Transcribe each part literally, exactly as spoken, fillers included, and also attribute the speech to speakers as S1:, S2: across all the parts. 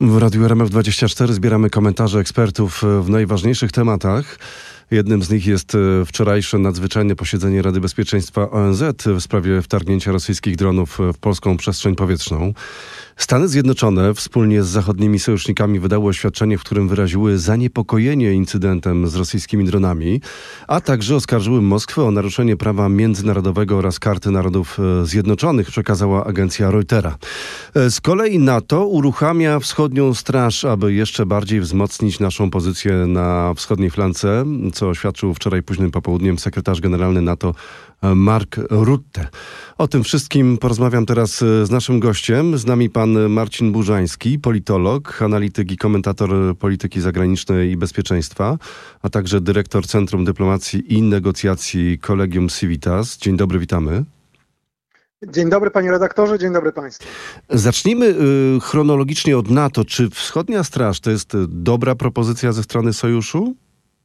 S1: W Radiu R M F dwadzieścia cztery zbieramy komentarze ekspertów w najważniejszych tematach. Jednym z nich jest wczorajsze nadzwyczajne posiedzenie Rady Bezpieczeństwa O N Z w sprawie wtargnięcia rosyjskich dronów w polską przestrzeń powietrzną. Stany Zjednoczone wspólnie z zachodnimi sojusznikami wydały oświadczenie, w którym wyraziły zaniepokojenie incydentem z rosyjskimi dronami, a także oskarżyły Moskwę o naruszenie prawa międzynarodowego oraz Karty Narodów Zjednoczonych, przekazała agencja Reutera. Z kolei NATO uruchamia wschodnią straż, aby jeszcze bardziej wzmocnić naszą pozycję na wschodniej flance, co oświadczył wczoraj późnym popołudniem sekretarz generalny NATO Mark Rutte. O tym wszystkim porozmawiam teraz z naszym gościem. Z nami pan Marcin Burzański, politolog, analityk i komentator polityki zagranicznej i bezpieczeństwa, a także dyrektor Centrum Dyplomacji i Negocjacji Collegium Civitas. Dzień dobry, witamy.
S2: Dzień dobry panie redaktorze, dzień dobry państwu.
S1: Zacznijmy y, chronologicznie od NATO. Czy wschodnia straż to jest dobra propozycja ze strony sojuszu?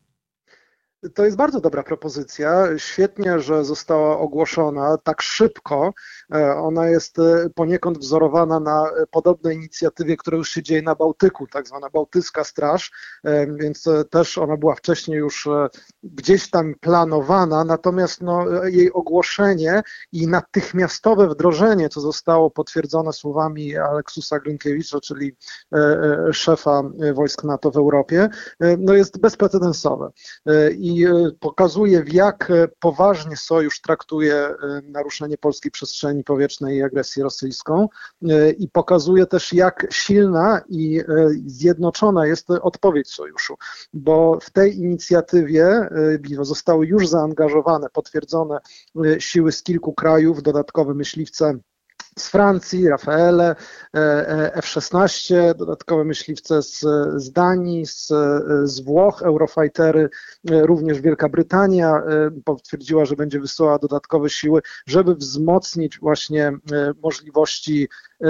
S2: To jest bardzo dobra propozycja. Świetnie, że została ogłoszona tak szybko. Ona jest poniekąd wzorowana na podobnej inicjatywie, która już się dzieje na Bałtyku, tak zwana Bałtycka Straż, więc też ona była wcześniej już gdzieś tam planowana, natomiast no, jej ogłoszenie i natychmiastowe wdrożenie, co zostało potwierdzone słowami Aleksusa Glinkiewicza, czyli szefa wojsk NATO w Europie, no jest bezprecedensowe. I i pokazuje, w jak poważnie Sojusz traktuje naruszenie polskiej przestrzeni powietrznej i agresję rosyjską, i pokazuje też, jak silna i zjednoczona jest odpowiedź Sojuszu, bo w tej inicjatywie zostały już zaangażowane, potwierdzone siły z kilku krajów, dodatkowe myśliwce z Francji, Rafaele, F szesnaście, dodatkowe myśliwce z, z Danii, z, z Włoch, Eurofightery, również Wielka Brytania potwierdziła, że będzie wysyłała dodatkowe siły, żeby wzmocnić właśnie możliwości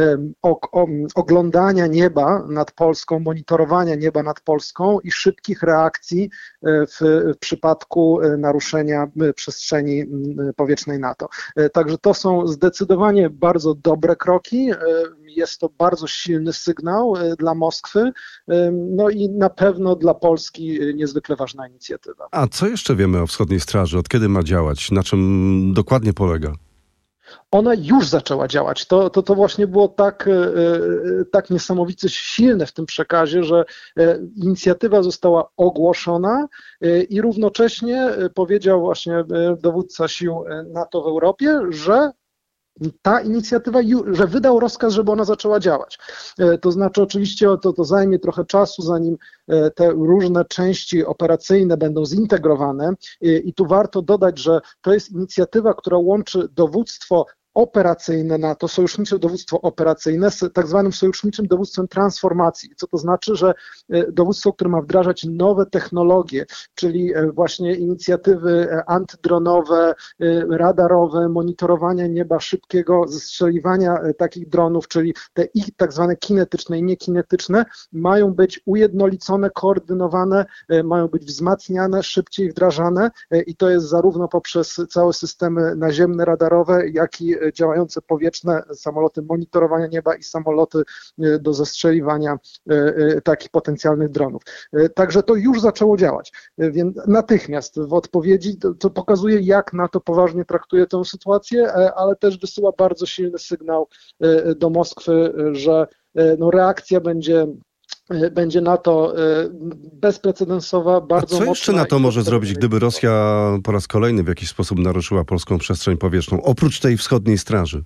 S2: oglądania nieba nad Polską, monitorowania nieba nad Polską i szybkich reakcji w, w przypadku naruszenia przestrzeni powietrznej NATO. Także to są zdecydowanie bardzo dobre kroki. Jest to bardzo silny sygnał dla Moskwy, no i na pewno dla Polski niezwykle ważna inicjatywa.
S1: A co jeszcze wiemy o wschodniej straży? Od kiedy ma działać? Na czym dokładnie polega?
S2: Ona już zaczęła działać. To, to, to właśnie było tak, tak niesamowicie silne w tym przekazie, że inicjatywa została ogłoszona i równocześnie powiedział właśnie dowódca sił NATO w Europie, że ta inicjatywa, że wydał rozkaz, żeby ona zaczęła działać. To znaczy oczywiście to, to zajmie trochę czasu, zanim te różne części operacyjne będą zintegrowane i tu warto dodać, że to jest inicjatywa, która łączy dowództwo operacyjne NATO, sojusznicze dowództwo operacyjne z tak zwanym sojuszniczym dowództwem transformacji. Co to znaczy, że dowództwo, które ma wdrażać nowe technologie, czyli właśnie inicjatywy antydronowe, radarowe, monitorowania nieba, szybkiego zestrzeliwania takich dronów, czyli te ich tak zwane kinetyczne i niekinetyczne, mają być ujednolicone, koordynowane, mają być wzmacniane, szybciej wdrażane i to jest zarówno poprzez całe systemy naziemne, radarowe, jak i działające powietrzne, samoloty monitorowania nieba i samoloty do zestrzeliwania takich potencjalnych dronów. Także to już zaczęło działać, więc natychmiast w odpowiedzi to, to pokazuje, jak NATO poważnie traktuje tę sytuację, ale też wysyła bardzo silny sygnał do Moskwy, że no, reakcja będzie Będzie NATO bezprecedensowa, bardzo mocna.
S1: A co jeszcze NATO może zrobić, gdyby Rosja po raz kolejny w jakiś sposób naruszyła polską przestrzeń powietrzną, oprócz tej wschodniej straży?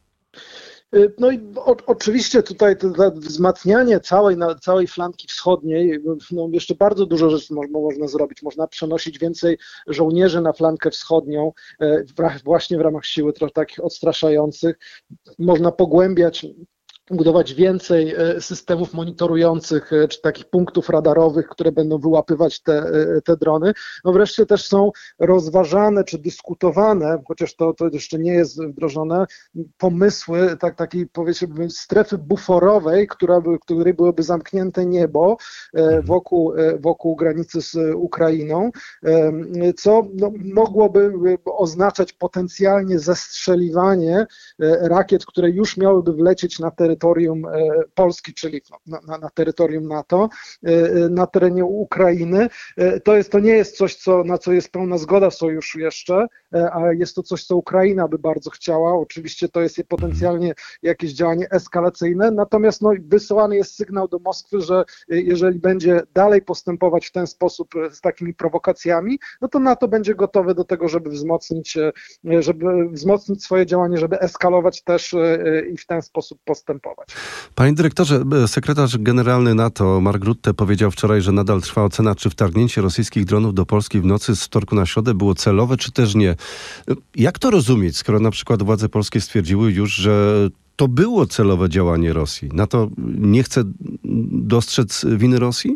S2: No i o, oczywiście tutaj to, to wzmacnianie całej, na, całej flanki wschodniej, no jeszcze bardzo dużo rzeczy można, można zrobić. Można przenosić więcej żołnierzy na flankę wschodnią, w, właśnie w ramach siły trochę takich odstraszających. Można pogłębiać, budować więcej systemów monitorujących, czy takich punktów radarowych, które będą wyłapywać te, te drony. No wreszcie też są rozważane, czy dyskutowane, chociaż to, to jeszcze nie jest wdrożone, pomysły tak, takiej, powiedzmy, strefy buforowej, która by, której byłoby zamknięte niebo wokół, wokół granicy z Ukrainą, co no, mogłoby oznaczać potencjalnie zestrzeliwanie rakiet, które już miałyby wlecieć na teren terytorium Polski, czyli na, na, na terytorium NATO, na terenie Ukrainy. To, jest, to nie jest coś, co, na co jest pełna zgoda w sojuszu jeszcze, a jest to coś, co Ukraina by bardzo chciała. Oczywiście to jest potencjalnie jakieś działanie eskalacyjne, natomiast no, wysyłany jest sygnał do Moskwy, że jeżeli będzie dalej postępować w ten sposób z takimi prowokacjami, no to NATO będzie gotowe do tego, żeby wzmocnić, żeby wzmocnić swoje działanie, żeby eskalować też i w ten sposób postępować.
S1: Panie dyrektorze, sekretarz generalny NATO Mark Rutte powiedział wczoraj, że nadal trwa ocena, czy wtargnięcie rosyjskich dronów do Polski w nocy z wtorku na środę było celowe, czy też nie. Jak to rozumieć, skoro na przykład władze polskie stwierdziły już, że to było celowe działanie Rosji? NATO nie chce dostrzec winy Rosji?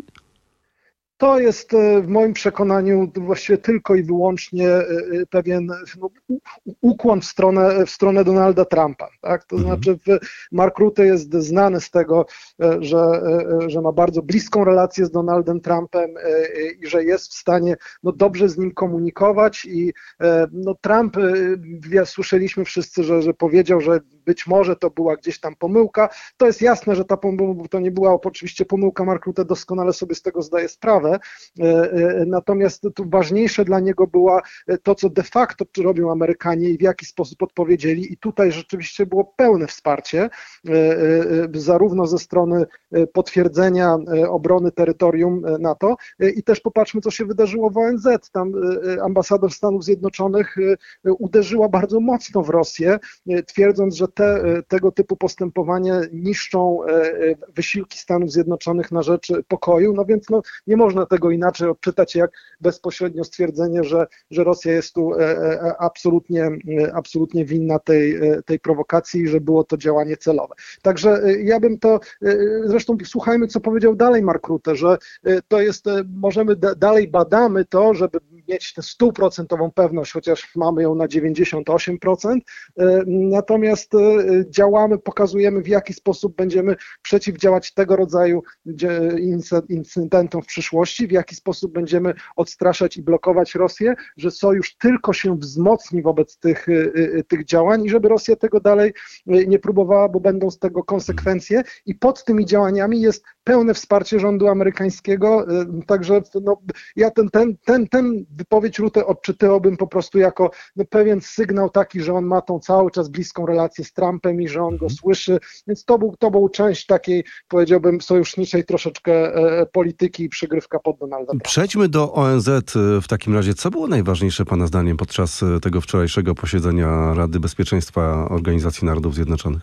S2: To jest w moim przekonaniu właściwie tylko i wyłącznie pewien no, ukłon w stronę, w stronę Donalda Trumpa. Tak? To mhm. znaczy Mark Rutte jest znany z tego, że, że ma bardzo bliską relację z Donaldem Trumpem i że jest w stanie no, dobrze z nim komunikować i no, Trump, ja słyszeliśmy wszyscy, że, że powiedział, że być może to była gdzieś tam pomyłka. To jest jasne, że ta pomyłka to nie była oczywiście pomyłka. Mark Rutte doskonale sobie z tego zdaje sprawę. Natomiast tu ważniejsze dla niego było to, co de facto robią Amerykanie i w jaki sposób odpowiedzieli. I tutaj rzeczywiście było pełne wsparcie, zarówno ze strony potwierdzenia obrony terytorium NATO i też popatrzmy, co się wydarzyło w O N Z. Tam ambasador Stanów Zjednoczonych uderzyła bardzo mocno w Rosję, twierdząc, że te, tego typu postępowania niszczą wysiłki Stanów Zjednoczonych na rzecz pokoju, no więc no, nie można tego inaczej odczytać jak bezpośrednio stwierdzenie, że, że Rosja jest tu absolutnie, absolutnie winna tej, tej prowokacji i że było to działanie celowe. Także ja bym to, zresztą słuchajmy, co powiedział dalej Mark Rutte, że to jest, możemy dalej badamy to, żeby mieć tę stuprocentową pewność, chociaż mamy ją na dziewięćdziesiąt osiem procent, natomiast działamy, pokazujemy, w jaki sposób będziemy przeciwdziałać tego rodzaju incydentom w przyszłości, w jaki sposób będziemy odstraszać i blokować Rosję, że sojusz tylko się wzmocni wobec tych, tych działań i żeby Rosja tego dalej nie próbowała, bo będą z tego konsekwencje i pod tymi działaniami jest pełne wsparcie rządu amerykańskiego, także no, ja ten, ten, ten, ten wypowiedź Rutte odczytywałbym po prostu jako no, pewien sygnał taki, że on ma tą cały czas bliską relację z Trumpem i że on go słyszy, więc to był, to był część takiej, powiedziałbym, sojuszniczej troszeczkę e, polityki i przygrywka pod Donalda Trumpa.
S1: Przejdźmy do O N Z w takim razie. Co było najważniejsze Pana zdaniem podczas tego wczorajszego posiedzenia Rady Bezpieczeństwa Organizacji Narodów Zjednoczonych?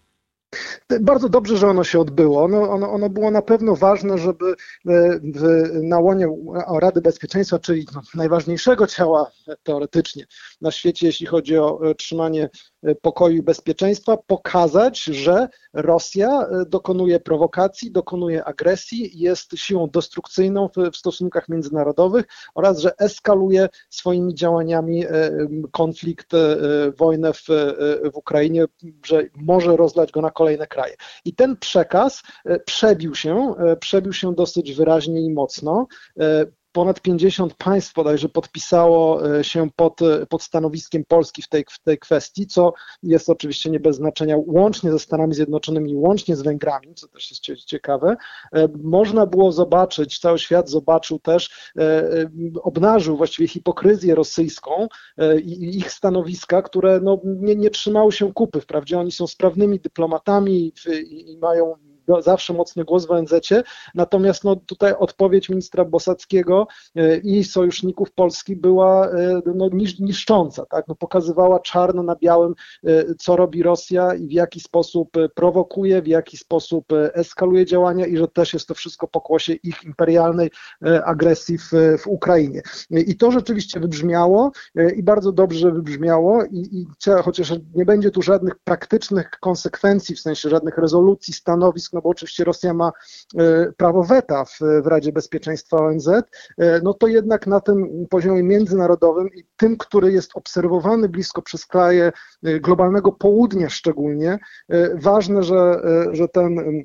S2: Bardzo dobrze, że ono się odbyło. Ono, ono, ono było na pewno ważne, żeby w, na łonie Rady Bezpieczeństwa, czyli no, najważniejszego ciała teoretycznie na świecie, jeśli chodzi o trzymanie pokoju i bezpieczeństwa, pokazać, że Rosja dokonuje prowokacji, dokonuje agresji, jest siłą destrukcyjną w, w stosunkach międzynarodowych oraz, że eskaluje swoimi działaniami konflikt, wojnę w, w Ukrainie, że może rozlać go na kolejne kraje. I ten przekaz przebił się, przebił się dosyć wyraźnie i mocno. Ponad pięćdziesiąt państw bodajże podpisało się pod, pod stanowiskiem Polski w tej, w tej kwestii, co jest oczywiście nie bez znaczenia, łącznie ze Stanami Zjednoczonymi, łącznie z Węgrami, co też jest ciekawe. Można było zobaczyć, cały świat zobaczył też, obnażył właściwie hipokryzję rosyjską i ich stanowiska, które no, nie, nie trzymały się kupy. Wprawdzie oni są sprawnymi dyplomatami i, i mają zawsze mocny głos w O N Z-cie, natomiast no, tutaj odpowiedź ministra Bosackiego i sojuszników Polski była no, niszcząca, tak? No, pokazywała czarno na białym, co robi Rosja i w jaki sposób prowokuje, w jaki sposób eskaluje działania i że też jest to wszystko pokłosie ich imperialnej agresji w, w Ukrainie. I to rzeczywiście wybrzmiało i bardzo dobrze wybrzmiało i, i chociaż nie będzie tu żadnych praktycznych konsekwencji, w sensie żadnych rezolucji, stanowisk, no bo oczywiście Rosja ma prawo weta w, w Radzie Bezpieczeństwa O N Z, no to jednak na tym poziomie międzynarodowym i tym, który jest obserwowany blisko przez kraje globalnego południa szczególnie, ważne, że, że ten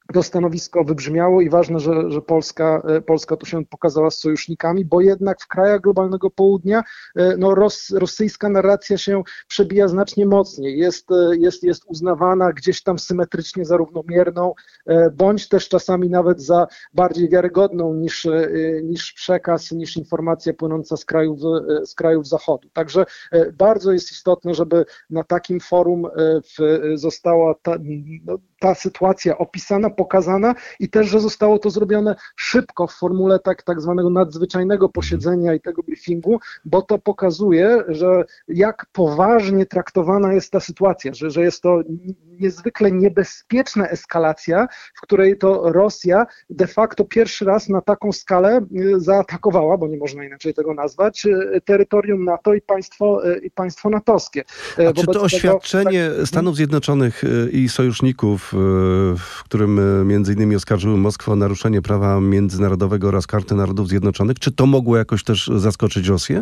S2: to stanowisko wybrzmiało i ważne, że, że Polska, Polska tu się pokazała z sojusznikami, bo jednak w krajach globalnego południa no, ros, rosyjska narracja się przebija znacznie mocniej, jest, jest, jest uznawana gdzieś tam symetrycznie za równomierną, bądź też czasami nawet za bardziej wiarygodną niż, niż przekaz, niż informacja płynąca z krajów, z krajów Zachodu. Także bardzo jest istotne, żeby na takim forum została ta, no, ta sytuacja opisana, pokazana i też, że zostało to zrobione szybko w formule tak, tak zwanego nadzwyczajnego posiedzenia i tego briefingu, bo to pokazuje, że jak poważnie traktowana jest ta sytuacja, że, że jest to niezwykle niebezpieczna eskalacja, w której to Rosja de facto pierwszy raz na taką skalę zaatakowała, bo nie można inaczej tego nazwać, terytorium NATO i państwo, i państwo natowskie.
S1: A
S2: Wobec
S1: czy to
S2: tego,
S1: oświadczenie
S2: tak,
S1: Stanów Zjednoczonych i sojuszników, w którym między innymi oskarżyły Moskwę o naruszenie prawa międzynarodowego oraz Karty Narodów Zjednoczonych, czy to mogło jakoś też zaskoczyć Rosję?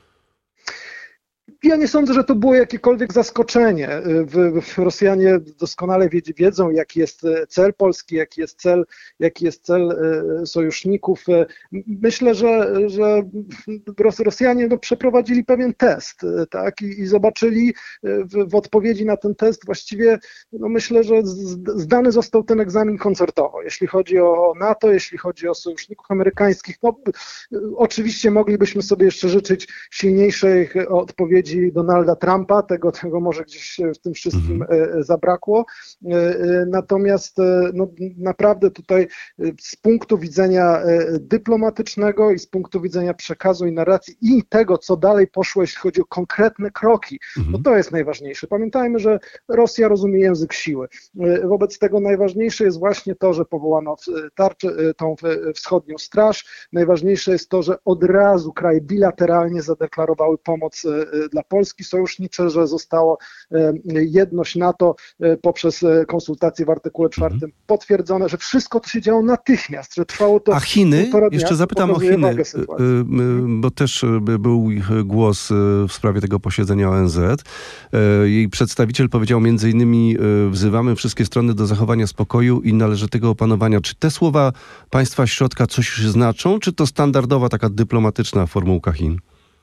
S2: Ja nie sądzę, że to było jakiekolwiek zaskoczenie. Rosjanie doskonale wiedzą, jaki jest cel Polski, jaki jest cel, jaki jest cel sojuszników. Myślę, że, że Rosjanie no, przeprowadzili pewien test, tak, i, i zobaczyli w, w odpowiedzi na ten test właściwie, no myślę, że zdany został ten egzamin koncertowo, jeśli chodzi o NATO, jeśli chodzi o sojuszników amerykańskich. No, oczywiście moglibyśmy sobie jeszcze życzyć silniejszej odpowiedzi Donalda Trumpa, tego, tego może gdzieś w tym wszystkim mhm. zabrakło. Natomiast no, naprawdę tutaj z punktu widzenia dyplomatycznego i z punktu widzenia przekazu i narracji i tego, co dalej poszło, jeśli chodzi o konkretne kroki, mhm. no to jest najważniejsze. Pamiętajmy, że Rosja rozumie język siły. Wobec tego najważniejsze jest właśnie to, że powołano tarczę, tą wschodnią straż. Najważniejsze jest to, że od razu kraje bilateralnie zadeklarowały pomoc dla Polski sojusznicze, że zostało jedność NATO poprzez konsultacje w artykule czwartym mhm. potwierdzone, że wszystko to się działo natychmiast, że trwało to...
S1: A Chiny?
S2: Dnia,
S1: Jeszcze zapytam o Chiny, bo też był głos w sprawie tego posiedzenia O N Z. Jej przedstawiciel powiedział między innymi: wzywamy wszystkie strony do zachowania spokoju i należytego opanowania. Czy te słowa państwa środka coś znaczą, czy to standardowa taka dyplomatyczna formułka Chin?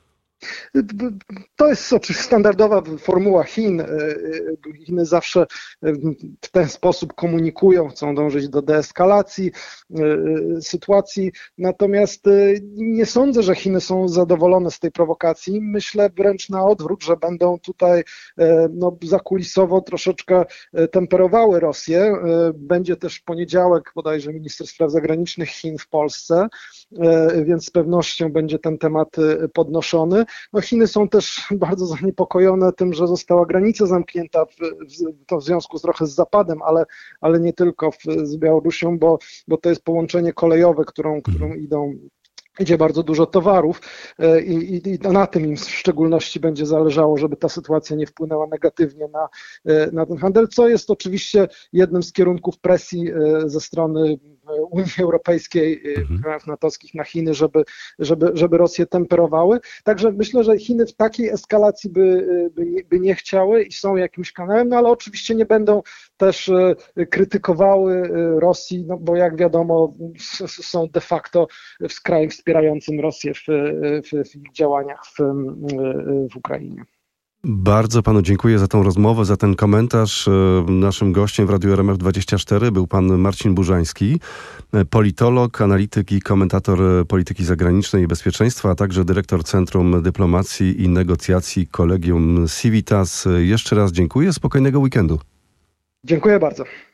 S2: To jest oczywiście standardowa formuła Chin. Chiny zawsze w ten sposób komunikują, chcą dążyć do deeskalacji sytuacji, natomiast nie sądzę, że Chiny są zadowolone z tej prowokacji. Myślę wręcz na odwrót, że będą tutaj no, zakulisowo troszeczkę temperowały Rosję. Będzie też w poniedziałek bodajże minister spraw zagranicznych Chin w Polsce, więc z pewnością będzie ten temat podnoszony. No Chiny są też bardzo zaniepokojone tym, że została granica zamknięta, w, w, to w związku z trochę z Zapadem, ale, ale nie tylko w, z Białorusią, bo, bo to jest połączenie kolejowe, którą, którą idą idzie bardzo dużo towarów i, i, i na tym im w szczególności będzie zależało, żeby ta sytuacja nie wpłynęła negatywnie na, na ten handel, co jest oczywiście jednym z kierunków presji ze strony Unii Europejskiej, mhm. krajów natowskich na Chiny, żeby, żeby, żeby Rosję temperowały. Także myślę, że Chiny w takiej eskalacji by, by, by nie chciały i są jakimś kanałem, no ale oczywiście nie będą też krytykowały Rosji, no bo jak wiadomo są de facto w krajem wspierającym Rosję w, w, w ich działaniach w, w Ukrainie.
S1: Bardzo panu dziękuję za tą rozmowę, za ten komentarz. Naszym gościem w Radiu R M F dwadzieścia cztery był pan Marcin Burzański, politolog, analityk i komentator polityki zagranicznej i bezpieczeństwa, a także dyrektor Centrum Dyplomacji i Negocjacji Collegium Civitas. Jeszcze raz dziękuję, spokojnego weekendu.
S2: Dziękuję bardzo.